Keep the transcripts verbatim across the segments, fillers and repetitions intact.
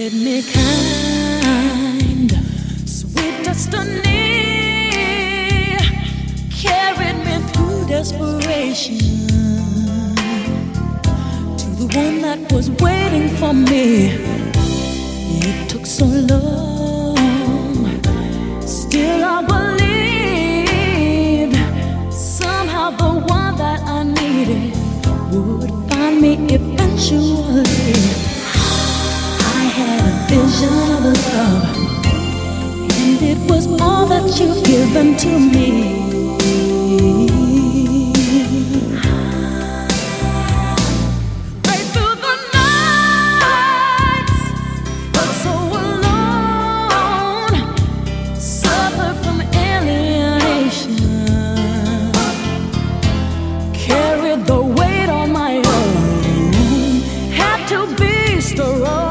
treated me kind, sweet destiny carried me through desperation to the one that was waiting for me. It took so long, still I believed somehow the one that I needed would find me eventually. I had a vision of love, and it was all that you've given to me. Right through the nights, felt so alone, suffered from alienation, carried the weight on my own, had to be strong.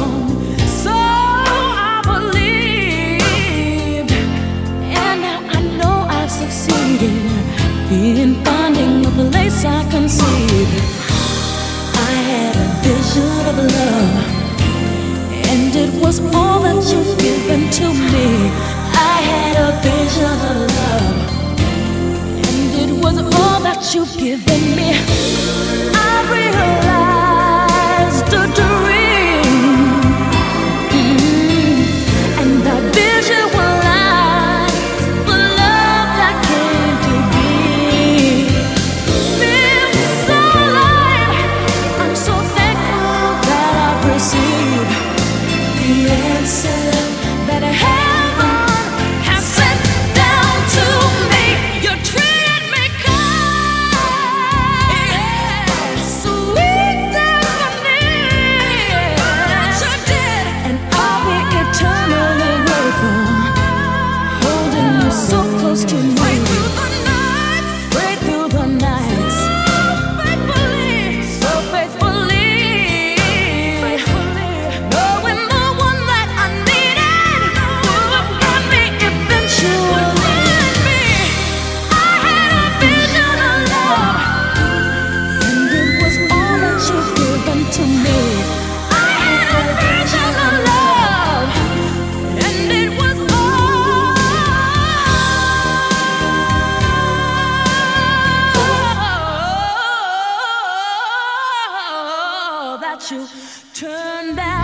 In finding a place I conceived, I had a vision of love, and it was all that you've given to me. I had a vision of love, and it was all that you've given me. I realized a dream, mm-hmm. and that vision was that heaven has sent down to me. You treated me kind, yeah. Sweet destiny, that you did, and I'll be eternally grateful, holding you so close to me. Right through the nights, right through the nights, so faithfully, so faithfully. To me, I had a vision of love, and it was all that you turned out.